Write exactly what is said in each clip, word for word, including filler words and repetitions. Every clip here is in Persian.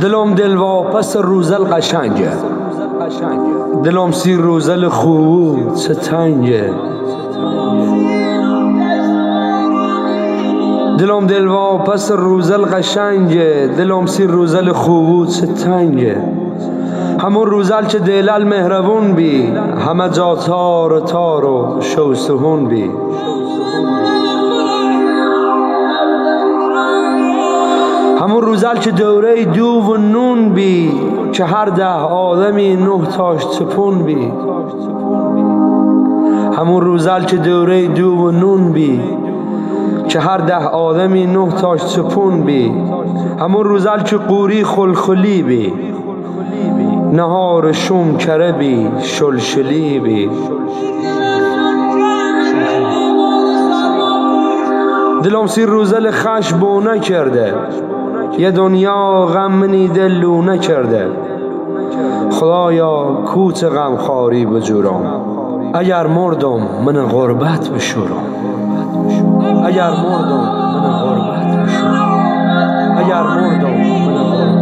دلم دل واپس روزل قشنگه، دلم سی روزل خوب چه تنگه. دلم دل واپس روزل قشنگه، دلم سی روزل خوب چه تنگه. همون روزل که دلال مهربون بی، همه جا تار و تار و شوستهون بی. همون روزل که دوره دو و نون بی، که هر ده آدمی نه تاش چپون بی. همون روزل که دوره دو و نون بی، که هر ده آدمی نه تاش چپون بی. همون روزل که قوری خلخلی بی، نهار شوم کره بی شلشلی بی. دلم سی روزل خش بو نکرده، یه دنیا غم منی دلو نکرده. خدایا کوت غم خاری بجورم، اگر مردم من غربت بشورم. اگر مردم من غربت بشورم، اگر مردم من غربت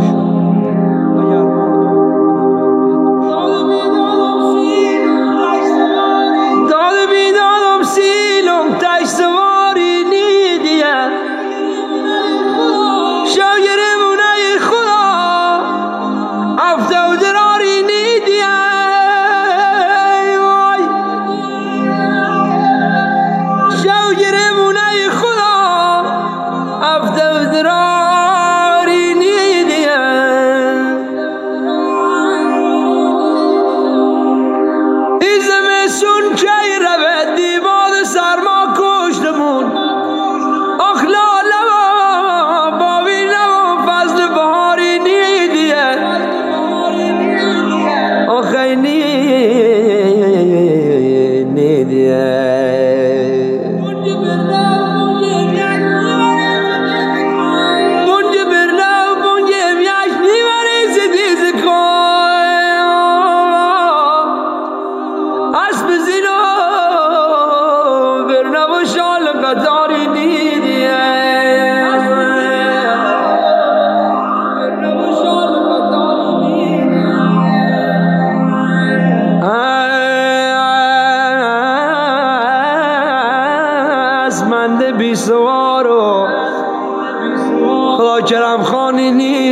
بی سوارو خدا کرم خانی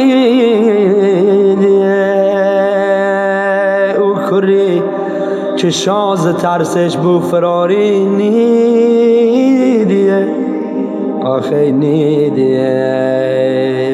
نیدیه. او کری که شاز ترسش بو فراری نیدیه، آخه نیدیه.